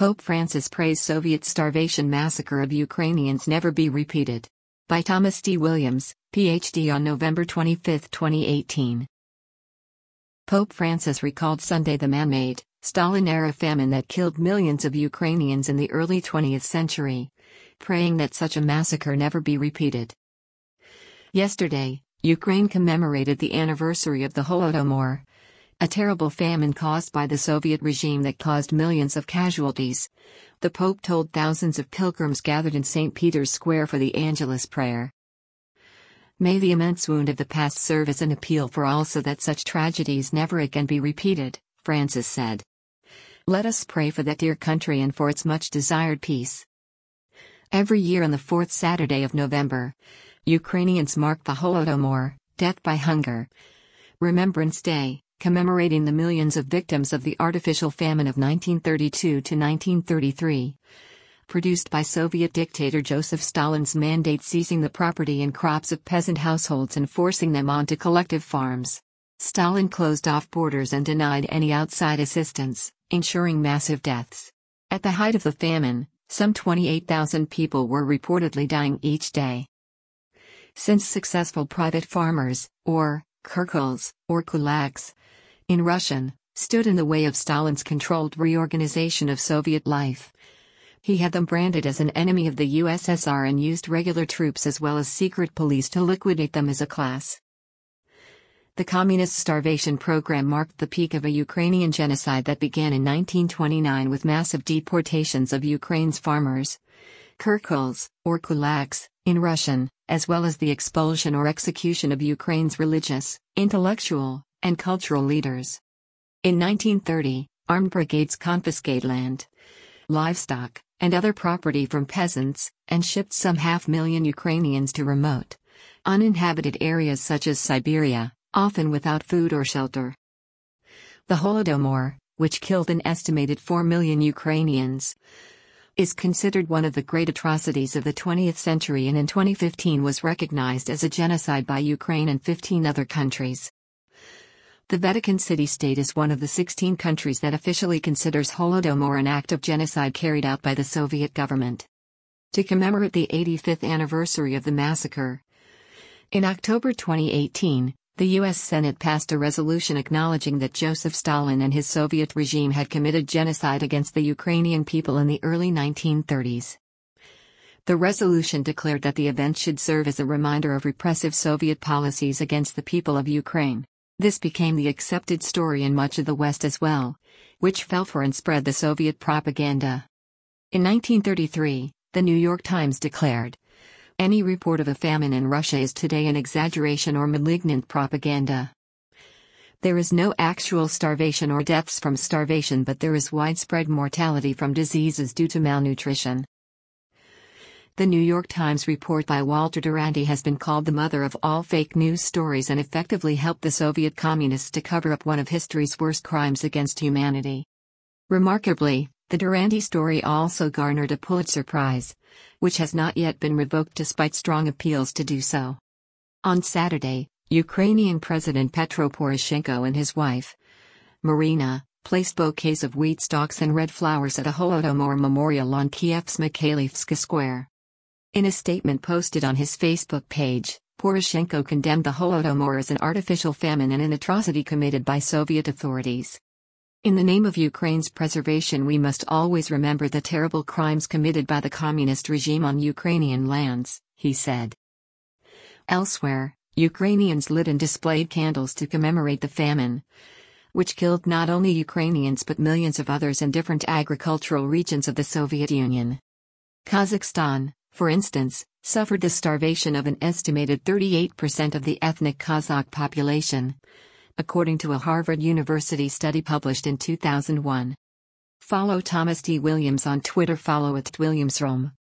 Pope Francis prays Soviet starvation massacre of Ukrainians never be repeated. By Thomas D. Williams, Ph.D. on November 25, 2018. Pope Francis recalled Sunday the man-made, Stalin-era famine that killed millions of Ukrainians in the early 20th century, praying that such a massacre never be repeated. Yesterday, Ukraine commemorated the anniversary of the Holodomor, a terrible famine caused by the Soviet regime that caused millions of casualties. The Pope told thousands of pilgrims gathered in St. Peter's Square for the Angelus prayer. May the immense wound of the past serve as an appeal for all so that such tragedies never again be repeated, Francis said. Let us pray for that dear country and for its much-desired peace. Every year on the fourth Saturday of November, Ukrainians mark the Holodomor, Death by Hunger, Remembrance Day, commemorating the millions of victims of the artificial famine of 1932 to 1933, produced by Soviet dictator Joseph Stalin's mandate seizing the property and crops of peasant households and forcing them onto collective farms. Stalin closed off borders and denied any outside assistance, ensuring massive deaths. At the height of the famine, some 28,000 people were reportedly dying each day. Since successful private farmers, or kurkuls, or kulaks, in Russian, stood in the way of Stalin's controlled reorganization of Soviet life, he had them branded as an enemy of the USSR and used regular troops as well as secret police to liquidate them as a class. The communist starvation program marked the peak of a Ukrainian genocide that began in 1929 with massive deportations of Ukraine's farmers, kurkuls, or kulaks, in Russian, as well as the expulsion or execution of Ukraine's religious, intellectual, and cultural leaders. In 1930, armed brigades confiscated land, livestock, and other property from peasants, and shipped some 500,000 Ukrainians to remote, uninhabited areas such as Siberia, often without food or shelter. The Holodomor, which killed an estimated 4 million Ukrainians, is considered one of the great atrocities of the 20th century and in 2015 was recognized as a genocide by Ukraine and 15 other countries. The Vatican City-State is one of the 16 countries that officially considers Holodomor an act of genocide carried out by the Soviet government. To commemorate the 85th anniversary of the massacre, in October 2018, the U.S. Senate passed a resolution acknowledging that Joseph Stalin and his Soviet regime had committed genocide against the Ukrainian people in the early 1930s. The resolution declared that the event should serve as a reminder of repressive Soviet policies against the people of Ukraine. This became the accepted story in much of the West as well, which fell for and spread the Soviet propaganda. In 1933, the New York Times declared, "Any report of a famine in Russia is today an exaggeration or malignant propaganda. There is no actual starvation or deaths from starvation, but there is widespread mortality from diseases due to malnutrition." The New York Times report by Walter Duranty has been called the mother of all fake news stories and effectively helped the Soviet communists to cover up one of history's worst crimes against humanity. Remarkably, the Duranty story also garnered a Pulitzer Prize, which has not yet been revoked despite strong appeals to do so. On Saturday, Ukrainian President Petro Poroshenko and his wife, Marina, placed bouquets of wheat stalks and red flowers at a Holodomor memorial on Kiev's Mikhailivska Square. In a statement posted on his Facebook page, Poroshenko condemned the Holodomor as an artificial famine and an atrocity committed by Soviet authorities. "In the name of Ukraine's preservation, we must always remember the terrible crimes committed by the communist regime on Ukrainian lands," he said. Elsewhere, Ukrainians lit and displayed candles to commemorate the famine, which killed not only Ukrainians but millions of others in different agricultural regions of the Soviet Union. Kazakhstan, for instance, suffered the starvation of an estimated 38% of the ethnic Kazakh population, according to a Harvard University study published in 2001. Follow Thomas D. Williams on Twitter. Follow @WilliamsRome.